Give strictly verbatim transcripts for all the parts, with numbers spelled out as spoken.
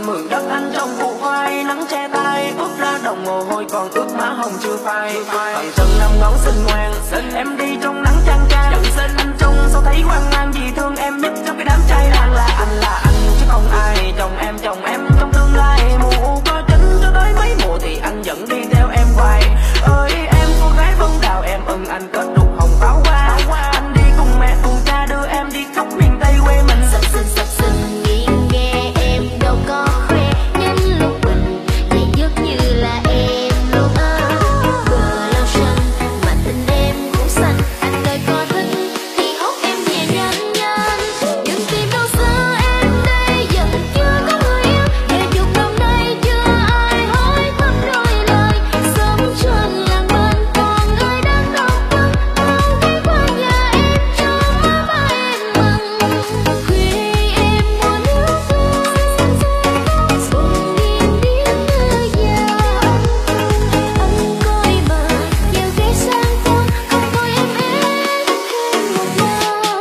mượn đất anh trong vụ khoai, nắng che tay ướt ra đồng mồ hôi còn ướt má hồng chưa phai. Bằng chân năm ngón xinh ngoan, em đi trong nắng chang chang, giận xin anh trông sao thấy hoang mang, vì thương em nhất trong cái đám trai đang là anh là anh chứ không ai. Chồng em chồng em trong tương lai, mùa có chính cho tới mấy mùa thì anh vẫn đi theo em hoài. Ơi em cô gái bông đào em ưng anh kết đục hồng pháo hoa, anh đi cùng mẹ cùng cha đưa em đi khắp miền Tây quê mình. Sập sình sập sình nghiêng nghe em đâu có khoe, nhắn lúc mình thì dứt như là em luôn á. Vừa lâu xuân mà tình em cũng xanh, anh ơi có thích thì hốt em về nhanh nhanh. Nhưng tìm đâu xưa em đây giờ chưa có người yêu, để chục năm nay chưa ai hỏi thăm đôi lời. Sống trên làng bên còn người đang đau thương, bao cái qua nhà em cho má ba em mừng. Khuya em muốn nước mưa xuống điên điên mưa già, anh coi mà nhiều cái sang phong không coi em hết thêm một lần.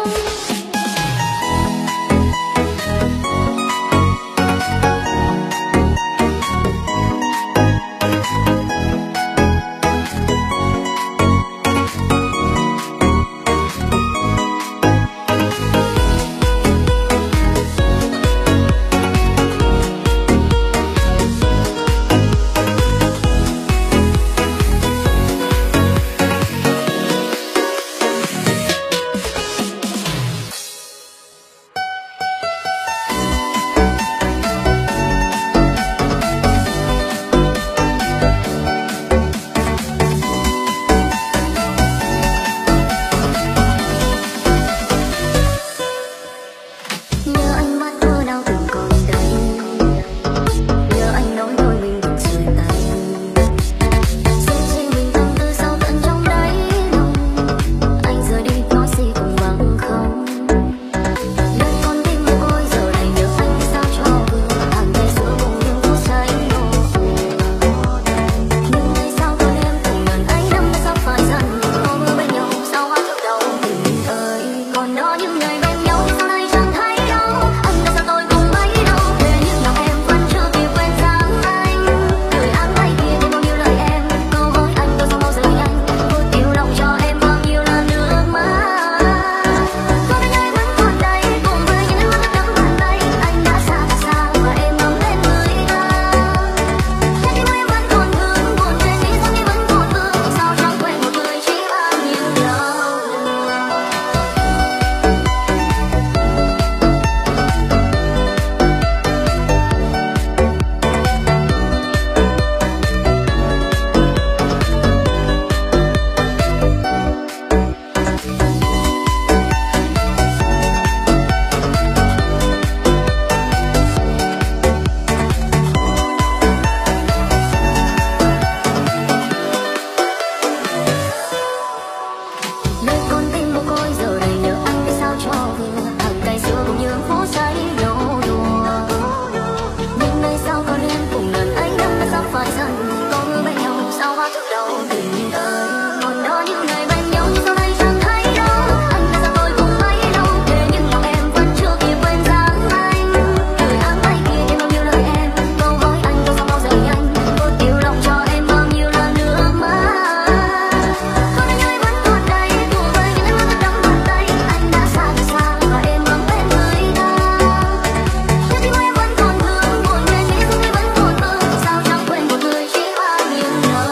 Nhớ anh mắt mưa nào từng còn đây, nhớ anh nói thôi mình đừng rời tay. Xem riêng mình tâm tư sâu tận trong đáy lòng, anh giờ đi nói gì cũng bằng không. Nơi con tim mồ côi giờ này nhớ anh sao cho vừa, hàng ngày xưa cùng những phút say đổ. Nhưng ngày sau còn em cùng ngần ấy năm đã sắp phải dần, có mưa bên nhau sao hoa thức đầu tình ơi. Còn đó những ngày bên nhau sau này chẳng thấy đâu, anh đã xa tôi cùng mấy đâu, để những lòng em vẫn chưa kịp quên dáng anh. Người áng tay kia nên bao nhiêu lời em, câu hỏi anh tôi sao mau rời anh, tôi tiêu lòng cho em bao nhiêu là nước mắt. Tôi bên anh vẫn còn đây, cùng với những nước mắt đẫm bàn tay, anh đã xa thật xa và em ấm lên người ta. Trái tim em vẫn còn thương, buồn trên nghĩ sao em vẫn còn thương, sao chẳng quên một người chỉ bao nhiêu lâu. Nơi con tim mồ côi giờ đây nhớ anh biết sao cho vừa, hàng ngày xưa cùng những phút giây nô đùa. Nhưng ngày sau còn em cùng ngần ấy năm đã sắp phải dần, có mưa bên nhau sao hoa thức đầu tình ơi. Còn đó những ngày bên nhau nhưng sau đây chẳng thấy đâu, anh đã xa tôi cùng mấy đâu, để những lòng em vẫn chưa kịp quên dáng anh. Người áng tay kia nên bao nhiêu lời em, câu hỏi anh tôi sao mau rời anh, tôi tiêu lòng cho em bao nhiêu là nước mắt. Còn anh ơi vẫn còn đây, cùng với những nước mắt đẫm bàn tay, anh đã xa thật xa và em ấm bên người ta. Trái tim em vẫn còn thương, buồn nên nghĩ không em vẫn còn thương, sao chẳng quên một người chỉ bao nhiêu lâu.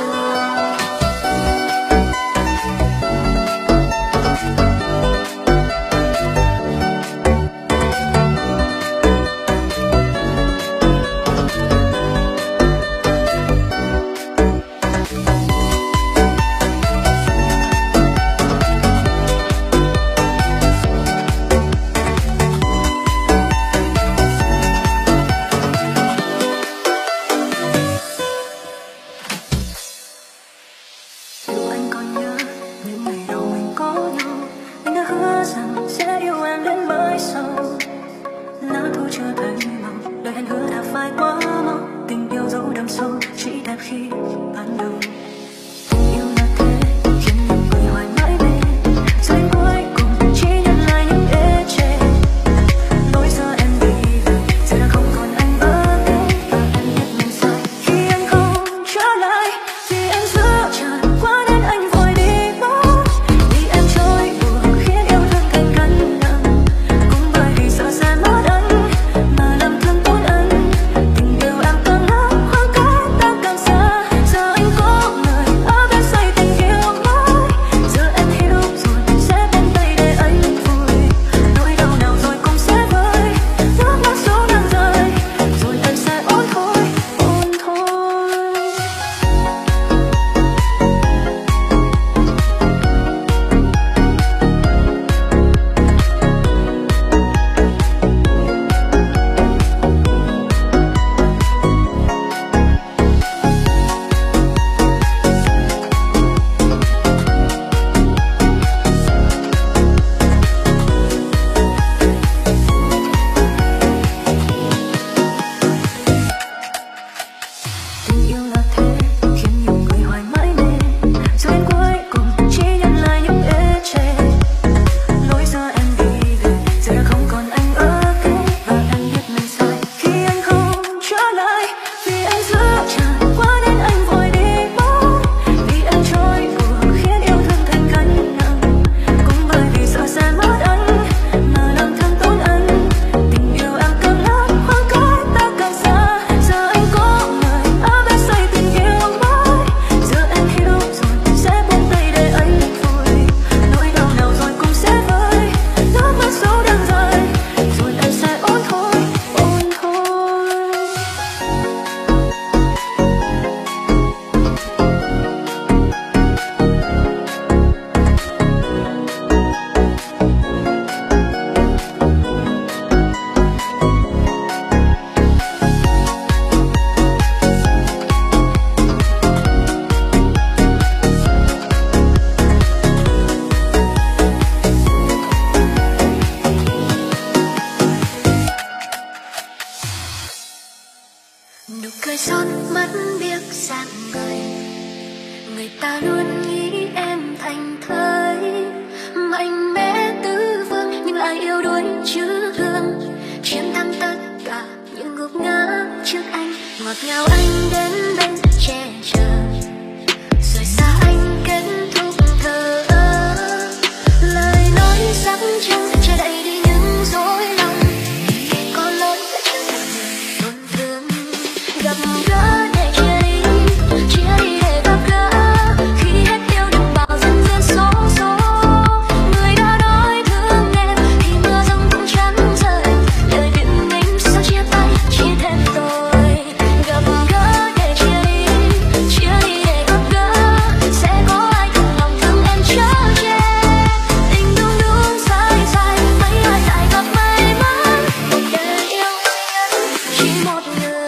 Dù anh còn nhớ những ngày đầu mình có nhau, anh đã hứa rằng sẽ yêu em đến mãi sau. Lá thu chưa thấy màu, lời hẹn hứa đã phai quá mau, tình yêu dấu đậm sâu chỉ đẹp khi ban đầu. Tình yêu là thế khiến nhiều người hoài mãi mê, rồi đến cuối cùng chỉ nhận lại những ê chê. Lối giờ em đi về, giờ đã không còn anh ở Nụ cười son mắt biếc dạng người, người ta luôn nghĩ em thành thơi, mạnh mẽ tứ phương nhưng lại yếu đuối chữ hương, chiến thắng tất cả những ngục ngã trước anh. Ngọt ngào anh đến bên che chở, rồi xa anh kết thúc thơ ơ. Lời nói sắc trăng che đậy đi những dối lòng, kẻ có lỗi đã trở thành người tổn thương. Gặp gỡ để chia đi, chia đi để gặp gỡ, khi hết yêu đừng bảo dần dần số số. Người đã nói thương em thì mưa rông cũng chẳng rơi, lời biện minh sao chia tay chia thêm tôi. Gặp gỡ để chia đi, chia đi để gặp gỡ, sẽ có ai thật lòng thương em chở che. Tình đúng đúng sai sai, mấy ai lại gặp may mắn, một đời yêu chỉ một người.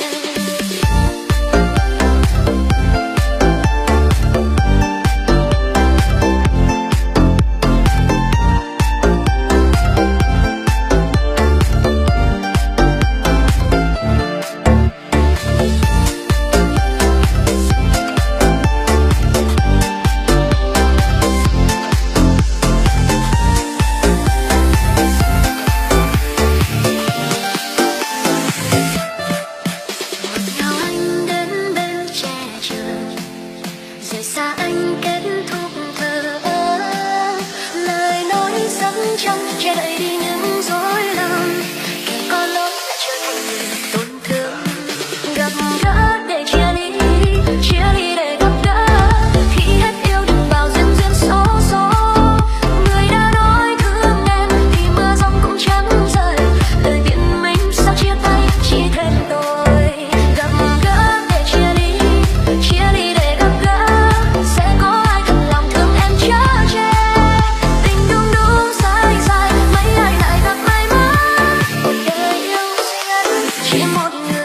Ngọt ngào anh đến bên che chở, rời xa anh kết thúc thơ ơ. Lời nói sắc trăng che đậy đi những dối lòng, kẻ có lỗi đã trở thành người tổn thương. Gặp gỡ để chia ly, chia ly để gặp gỡ, khi hết yêu đừng bảo duyên duyên số số. Người đã nói thương em thì mưa rông cũng chẳng rơi, lời biện minh sao chia tay chỉ thêm tôi. Gặp gỡ để chia ly, chia ly để gặp gỡ, sẽ có ai thật lòng thương em chở che. Tình đúng đúng sai sai, mấy ai lại gặp may mắn, một đời yêu duy nhất chỉ một người.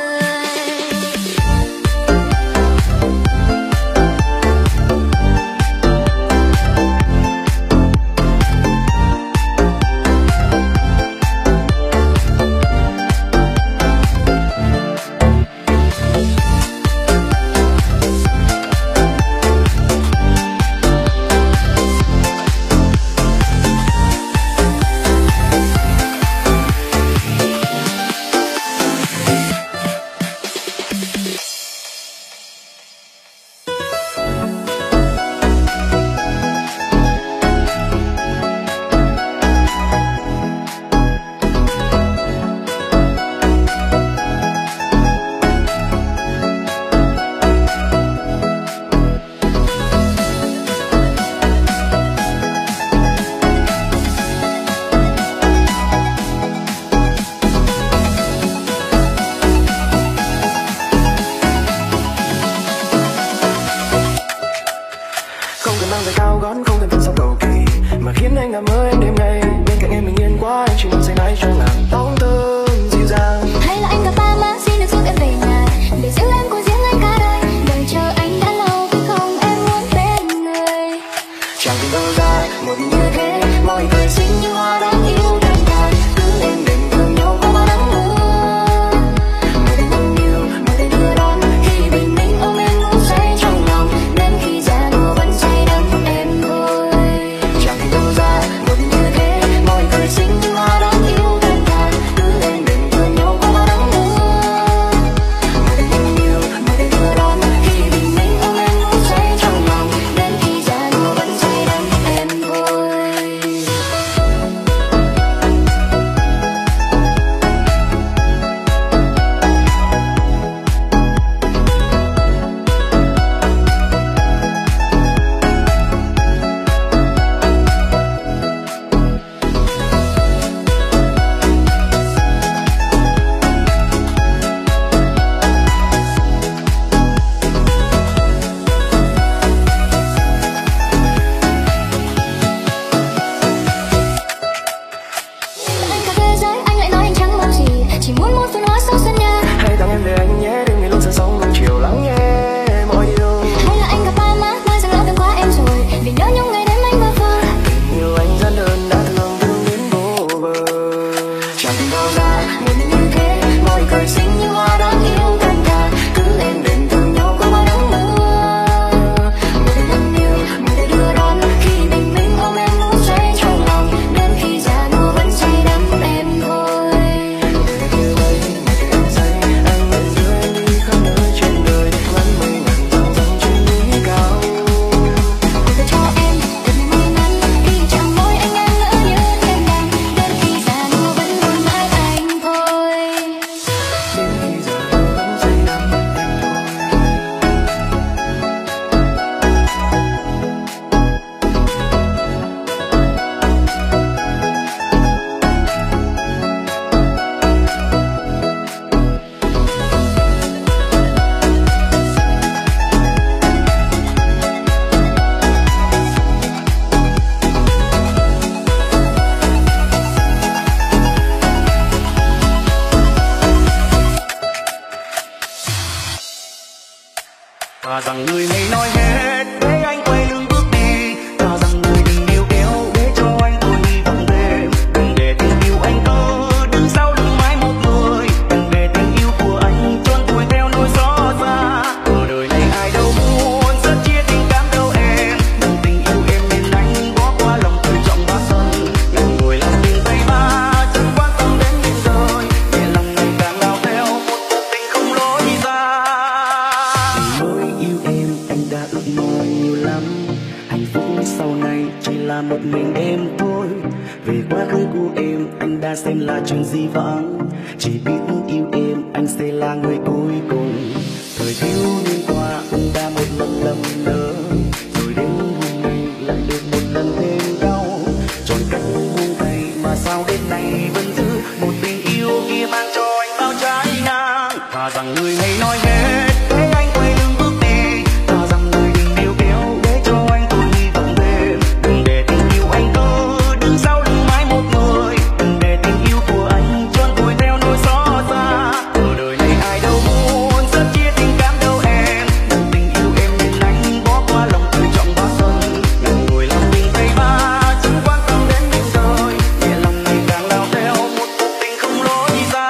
Không cần mang giày cao gót, không cần thân sao cầu kỳ, mà khiến anh nằm mơ em đêm ngày. Bên cạnh em bình yên quá, anh chỉ muốn say nắng cho ngàn tóc thơm dịu dàng. Hay là anh gặp ba má xin được giúp em về nhà, để riêng em của riêng anh cả đời. Đợi chờ anh đã lâu vì không em muốn bên người. Chẳng tìm đâu ra một như thế, mọi người xinh như hoa đang yêu đàn đàn, cứ êm đềm thương nhau qua bao nắng mưa. Một đêm tình yêu, một đêm đưa đón, khi bình minh ôm em ngủ say trong lòng, đến khi ra đùa vẫn say đắm em thôi. Chẳng tìm đâu ra một như thế, mọi người xinh như hoa đang yêu đàn đàn. Thà rằng người hãy nói hết để anh quay lưng bước đi, thà rằng người đừng níu kéo để cho anh tôi hy vọng thêm. Đừng để tình yêu anh cứ đứng sau lưng mãi một người, đừng để tình yêu của anh trốn vùi theo nỗi xót xa. Ở đời này ai đâu muốn rất chia tình cảm đâu em, nhưng tình yêu em nên anh bỏ qua lòng tự trọng và sân. Ngàn người làm tình tay ba chẳng quan tâm đến những đời, để lòng ngày càng lao theo một cuộc tình không lối ra. Mới yêu em anh đã ước mơ nhiều lắm, hạnh phúc sau này chỉ là một mình em thôi. Về quá khứ của em anh đã xem là chuyện gì vãng, chỉ biết yêu em anh sẽ là người cuối cùng. Thời thiếu niên qua anh đã một lần lầm lỡ, rồi đến hôm nay lại được một lần thêm đau. Chọn cách buông tay mà sao đến nay vẫn giữ một tình yêu kia mang cho anh bao trái ngang. Thà rằng người hãy nói hết để anh quay lưng bước đi, thà rằng người đừng níu kéo để cho anh tôi hy vọng thêm. Đừng để tình yêu anh cứ đứng sau lưng mãi một người, đừng để tình yêu của anh trốn vùi theo nỗi xót xa. Ở đời này ai đâu muốn rất chia tình cảm đâu em, nhưng tình yêu em nên anh bỏ qua lòng tự trọng và sân. Ngàn người làm tình tay ba chẳng quan tâm đến những đời, để lòng ngày càng lao theo một cuộc tình không lối ra.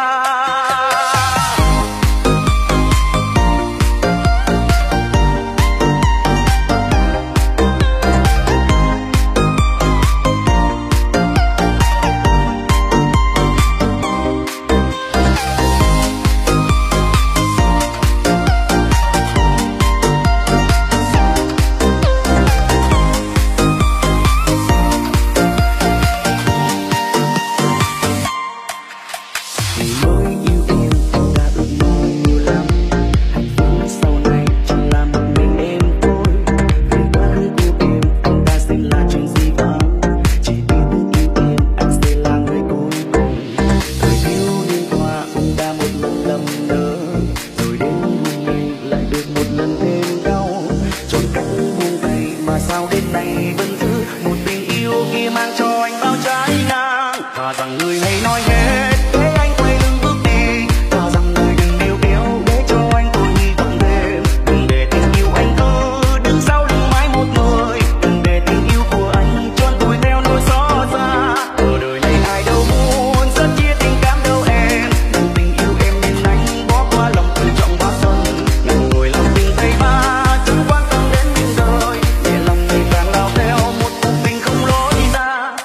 Vì mới yêu em anh đã ước mơ nhiều lắm, hạnh phúc sau này chỉ là một mình em thôi. Về quá khứ của em anh đã xem là chuyện gì vãng, chỉ biết yêu em anh sẽ là người cuối cùng. Thời thiếu niên qua anh đã một lần lầm lỡ, rồi đến hôm nay lại được một lần thêm đau. Chọn cách buông tay mà sao đến nay vẫn giữ một tình yêu kia mang cho anh bao trái ngang. Thà rằng người hãy nói hết để anh quay lưng bước đi, thà rằng người đừng níu kéo để cho anh tôi hy vọng thêm. Đừng để tình yêu anh cứ đứng sau lưng mãi một người, đừng để tình yêu của anh trốn vùi theo nỗi xót xa. Ở đời này ai đâu muốn rất chia tình cảm đâu em, nhưng tình yêu em nên anh bỏ qua lòng tự trọng và sân. Ngàn người làm tình tay ba chẳng quan tâm đến những đời, để lòng ngày càng lao theo một cuộc tình không lối ra.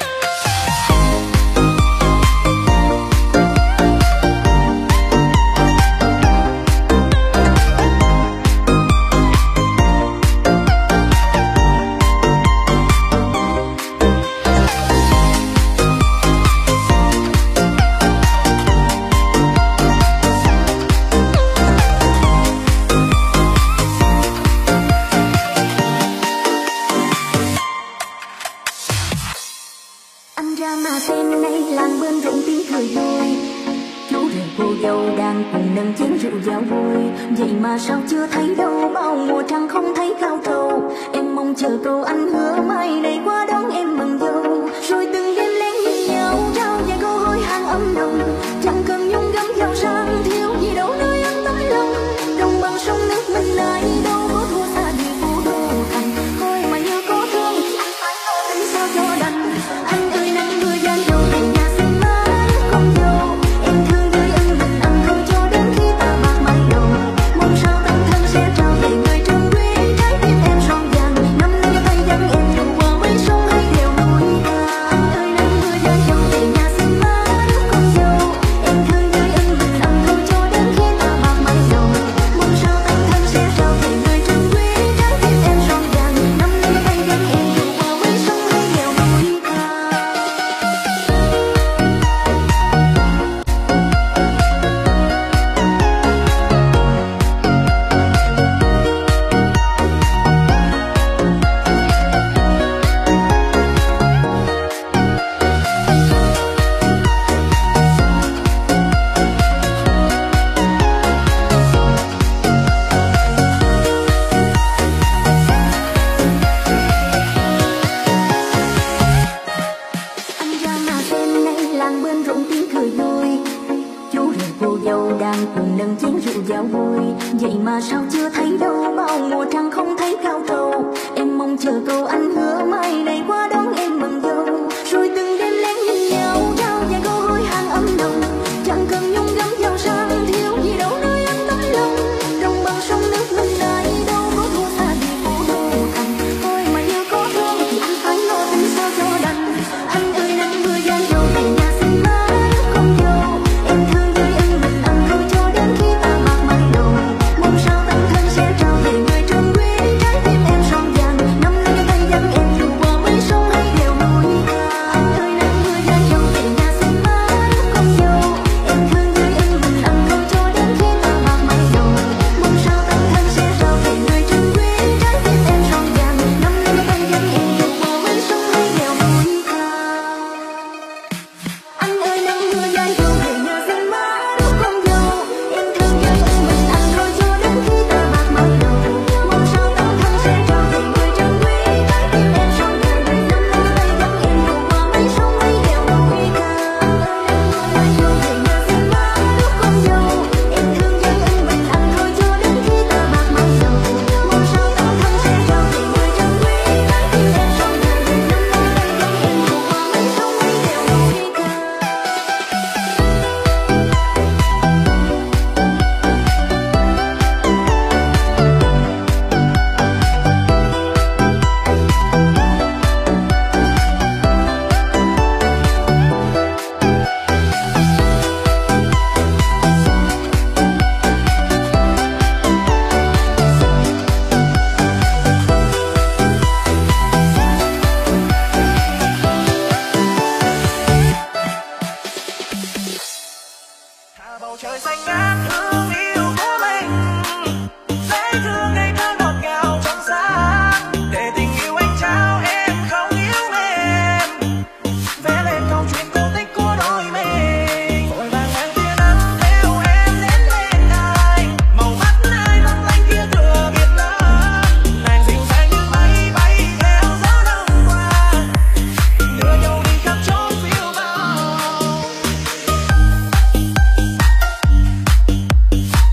Anh ra mà xem nay làng bên rộn tiếng cười vui, chú rể cô dâu đang cùng nâng chén rượu giao vui. Vậy mà sao chưa thấy đâu, bao mùa trăng không thấy cao trầu. Em mong chờ câu anh hứa mai này qua đón em mừng dâu, rồi từng đêm lén nhìn nhau trao vài câu hối hang ấm nồng. Chẳng cần nhung gấm giàu sang thiếu gì đâu nơi anh tấm lòng, đồng bằng sông nước mình này đâu có thua xa gì phố đô thành. Thôi mà như có thương anh phải lo tính sao cho đành. Anh ơi nắng mưa gian dầu về nhà xin má con dâu, em thương với ân tình anh thôi cho đến khi ta bạc mái đầu. Mong sao tân thân sẽ trao về người trân quý trái tim em son vàng. Năm nay tay dẫn em dù qua mấy sông hay đèo núi cao. Anh ơi nắng mưa gian dầu về nhà xin má con dâu, em uống nâng chén rượu giao vui. Vậy mà sao chưa thấy đâu, bao mùa trăng không thấy cao trầu. Em mong chờ câu anh hứa mai này qua đón em mừng dâu. Rồi từng đêm lén nhìn nhau trao vài câu hối hang ấm nồng. Chẳng cần nhung gấm giàu sang thiếu gì đâu nơi anh tấm lòng. Đồng bằng sông nước mình này đâu có thua xa gì phố đô thành. Thôi mà như có thương thì anh phải lo tính sao cho đành. Anh ơi nắng mưa gian dầu về nhà xin má con dâu. Em thương với anh mình ăn thôi cho đến khi ta bạc mây đầu. Mong sao tân thân sẽ trao về người trân quý trái tim em son vàng. Năm nay tay dẫn em dù qua mấy sông hay đèo núi cao. Anh ơi nắng mưa gian dầu về nhà xin má con dâu. Em thương với anh mình ăn thôi cho đến khi ta bạc mây đầu. Mong sao tân thân sẽ trao về người trân quý trái tim em son vàng. Năm nay tay dẫn em dù qua mấy sông hay đèo núi cao. Anh ơi nắng mưa gian dầu về nhà xin má con dâu. Em thương với anh mình ăn thôi cho đến khi ta bạc mây đầu. Mong sao tân thân sẽ trao về người trân quý trái tim em son vàng. Năm nay tay dẫn em dù qua mấy sông hay đèo núi cao. Anh ơi nắng mưa gian dầu về nhà xin má con dâu. Em thương với anh mình ăn thôi cho đến khi ta bạc mây đầu. Mong sao tân thân sẽ trao về người trân quý trái tim em son vàng. Năm nay tay dẫn em dù qua mấy sông hay đèo núi cao. Thả bầu trời xanh ngát hương yêu của mình, dễ thương ngây thơ ngọt ngào trong sáng. Để tình yêu anh trao em không yêu em, vẽ lên câu chuyện cổ tích của đôi mình. Vội vàng mang tia nắng theo em đến bên anh, màu mắt ai long lanh kia tựa biển lớn. Nàng dịu dàng như mây bay theo gió đông qua, đưa nhau đi khắp chốn phiêu bão.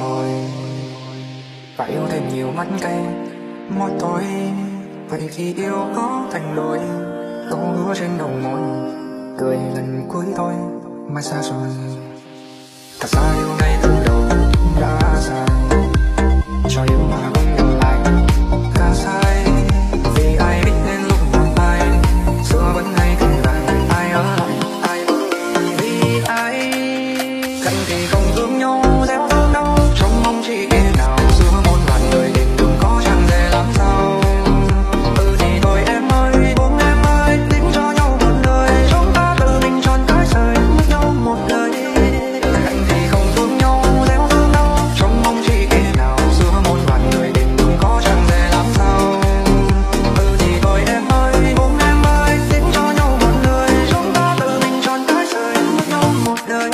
thôi. Và yêu thêm nhiều mắt cây mỗi tối. Vậy khi yêu có thành đôi, câu hứa trên đầu môi, cười lần cuối thôi mai xa rồi. Thật ra yêu ngay từ đầu đã sai, cho yêu mà không ngừng lại cả sai. Vì ai biết đến lúc nào ai xưa vẫn hay kể lại, ai ở lại ai vẫn đi. Vì ai cần thì không thương nhau gieo thương đau, trong mong chỉ khi nào xưa muôn vàn người đến đừng có chẳng dễ làm sao. Ừ thì thôi em ơi, buông em ơi, tính cho nhau một lời, chúng ta tự mình chọn cái rời mất nhau một đời. Cần thì không thương nhau gieo thương đau, trong mong chỉ khi nào xưa muôn vàn người đến đừng có chẳng dễ làm sao. Ừ thì thôi em ơi, buông em ơi, tính cho nhau một lời, chúng ta tự mình chọn cái rời mất nhau một đời.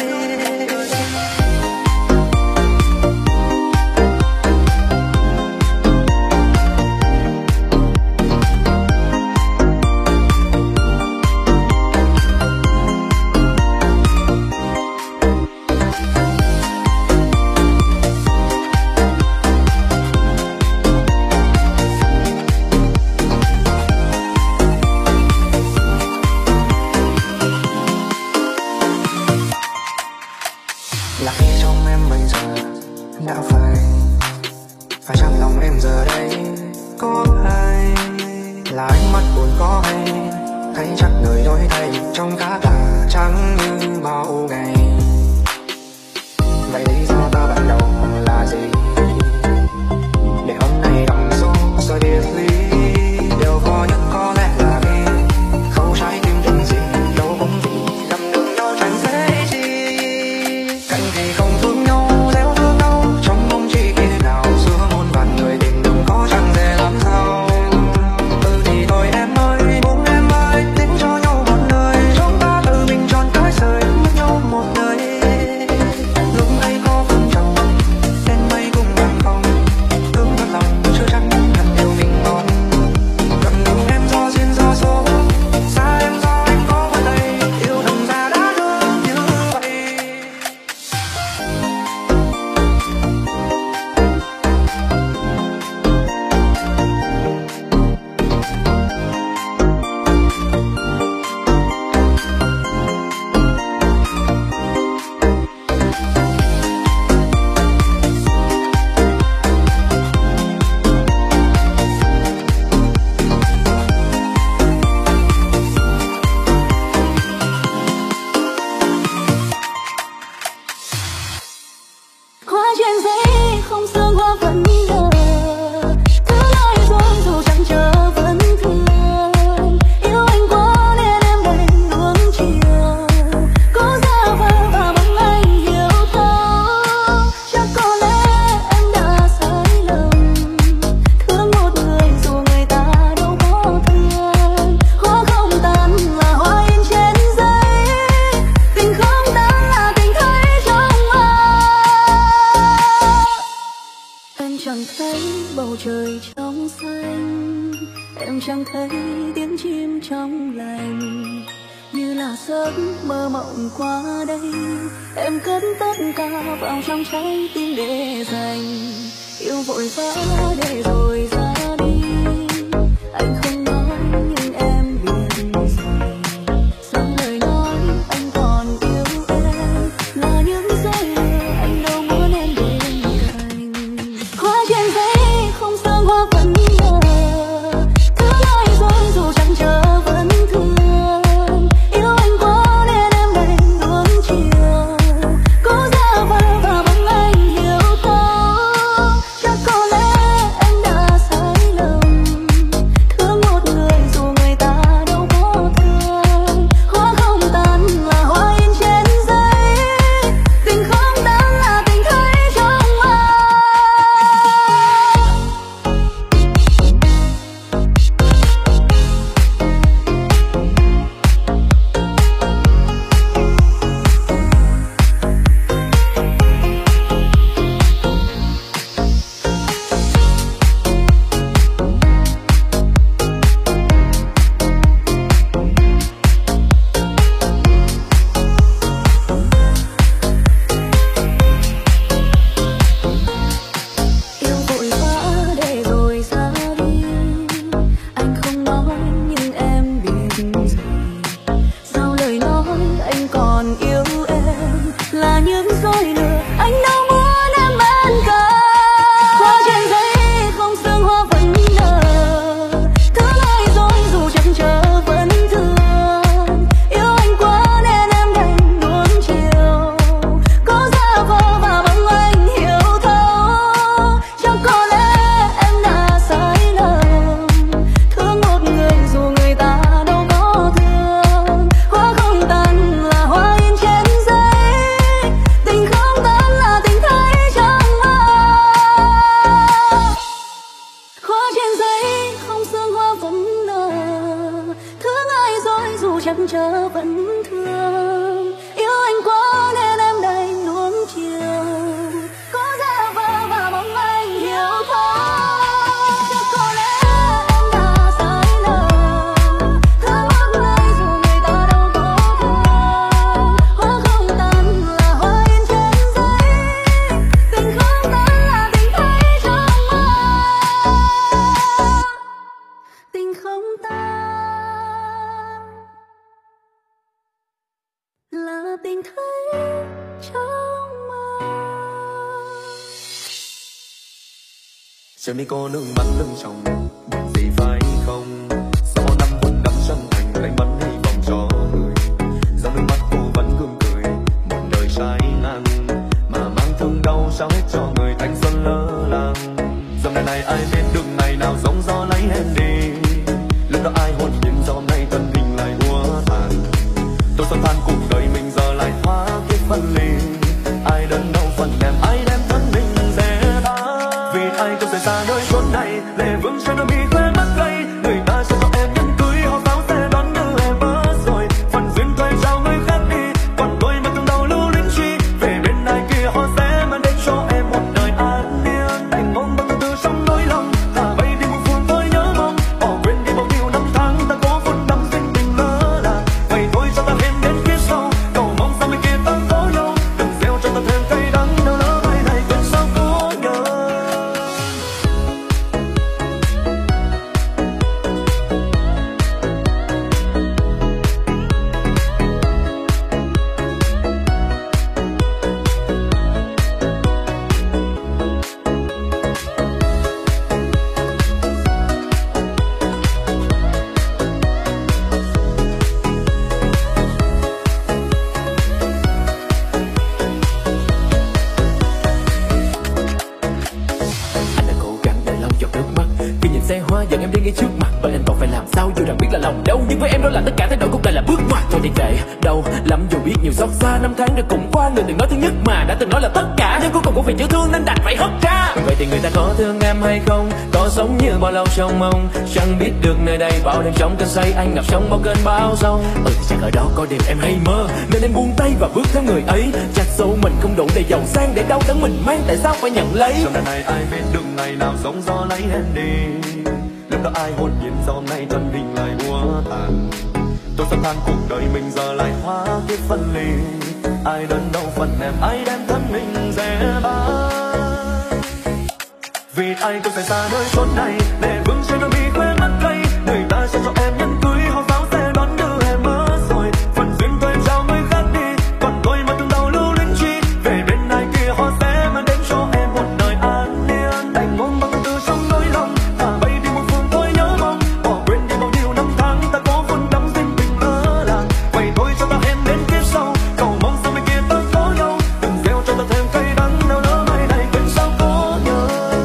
Là khi trong em bây giờ đã phải phải trong lòng em giờ đây có ai, là ánh mắt buồn có hay thấy chắc người đổi thay trong cả tà trắng như bao ngày. Vậy lý do ta ban đầu là gì để hôm nay đậm số rồi biệt ly? Điều khó nhất có lẽ là vì không trái tim tình gì đâu cũng vì lầm đường nhau chẳng dễ chi. Cần thì không thương nhau gieo thương đau, trong mong chỉ khi nào xưa muôn vàn người tình đừng có chẳng dễ làm sao. Ừ thì thôi em ơi, buông em ơi, tính cho nhau một lời, chúng ta tự mình chọn cái rời mất nhau một đời. Lúc ấy có phương trầm đen mây cùng vàng phòng, thương thật lòng chưa chắc hẳn điều mình còn. Gần đường em do duyên do số, xa em do anh có qua đây, yêu đừng ra đã thương như vậy. Hoa trên giấy không sương hoa vẫn nở, thứ nói dối dù chẳng chờ vẫn thương. Yêu anh quá nên em đành nuông chiều, cố giả vờ và mong anh hiểu thấu. Chắc có lẽ em đã sai lầm, thương một người dù người ta đâu có thương. Hoa không tàn là hoa in trên giấy, tình không tàn là tình thấy trong ai. Em chẳng thấy bầu trời trong xanh, em chẳng thấy tiếng chim trong lành, như là giấc mơ mộng qua đây. Em cất tất cả vào trong trái tim để dành, yêu vội vã để rồi ra đi. Anh không nói nhưng em biết rồi, rằng lời nói anh còn yêu em là những giây mơ anh đâu muốn em bên cạnh. Hoa trên giấy không sương hoa vẫn nở, thứ nói dối dù chẳng chờ vẫn thương. Yêu anh quá nên em đành nuông chiều, cố giả vờ và mong anh hiểu thấu. Chắc có lẽ em đã sai Chờ mi cô nương mắt lưng chồng buồn gì phải không? Sau năm quân đắm chân thành đánh bắn hy vọng cho người. Dòng nước mắt cô vẫn gương cười một đời trái ngang mà mang thương đau sao hết cho người thanh xuân lỡ làng. Dòng đời này ai biết được ngày nào giông gió lấy em đi. Lúc đó ai hồn nhiên do hôm nay thân hình lại úa tàn. Tôi xuân than cuộc đời mình giờ lại hóa kiếp phân ly. Ai đớn đau phần em ai đem thân mình dè ta. Vì ai tôi rời xa nơi chốn này lệ vương trên đôi mi khóe mắt gay. Người ta sẽ cho em nhẫn cưới họ pháo xe đón đưa em bớt rồi. Phần duyên thuê trao người khác đi còn tôi mà từng đầu lưu luyến chi. Về bên ai kia họ sẽ mang đến cho em một đời an yên. Đành mong bao từ từ trong nỗi lòng thả bay đi một phương tôi nhớ mong. Bỏ quên đi bao nhiêu năm tháng ta cố vun đắm duyên tình lỡ là. Vậy thôi cho ta hẹn đến phía sau cầu mong sao mai kia ta có nhau. Đừng gieo cho ta thêm cay đắng đâu lỡ mai này quên sao cố nhớ. Anh đã cố gắng để lau giọt nước mắt khi nhìn xe hoa dẫn em đi ngay trước mặt. Và anh còn phải làm sao dù rằng biết là lòng đâu. Nhưng với em đó là tất cả thay đổi cuộc đời là bước ngoặt. Thôi thì kệ đâu lắm dù biết nhiều xót xa. Năm tháng được cùng qua người từng nói thứ nhất mà đã từng nói là tất cả. Nhưng cuối cùng cũng vì chữ thương nên đành phải hất ra. Vậy thì người ta có thương em hay không? Có sống như bao lâu trong mong. Chẳng biết được nơi đây bao đêm trong cơn say anh ngập trong bao cơn bão giông. Ừ thì chẳng ở đó có đêm em hay mơ nên em buông tay và bước theo người ấy. Chắc sâu mình không đủ để giàu sang để đau đớn mình mang tại sao phải nhận lấy. Trong đời này ai biết được ngày nào giông gió lấy em đi. Lúc đó ai hồn nhiên do hôm nay thân hình lại úa tàn. Tôi sắp than cuộc đời mình giờ lại hóa kiếp phân ly. Ai đớn đau phần em ai đem thân mình dè bát. Vì ai tôi phải xa nơi chốn này lệ vương trên đôi mi khóe mắt gay. Người ta sẽ cho em nhẫn cưới họ pháo xe đón đưa em mất rồi. Phần duyên tôi trao người khác đi còn tôi mà từng đầu lưu luyến chi. Về bên ai kia họ sẽ mang đến cho em một đời an yên. Đành mong bao từ từ trong nỗi lòng thả bay đi một phương tôi nhớ mong. Bỏ quên đi bao nhiêu năm tháng ta cố vun đắm duyên tình lỡ làng. Vậy thôi cho ta hẹn đến kiếp sau cầu mong sao mai kia ta có nhau. Đừng gieo cho ta thêm cay đắng đâu lỡ mai này quên sao có nhớ.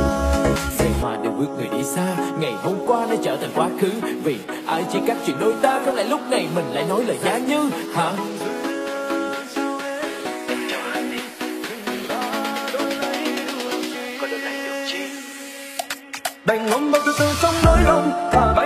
Xe hoa đều bước người đi xa ngày hôm qua đã trở thành quá khứ. Vì ai chỉ cắt chuyện đôi ta không lẽ lúc này mình lại nói lời giá như hả? Đành ngóng bao từ từ trong nỗi lòng thả bay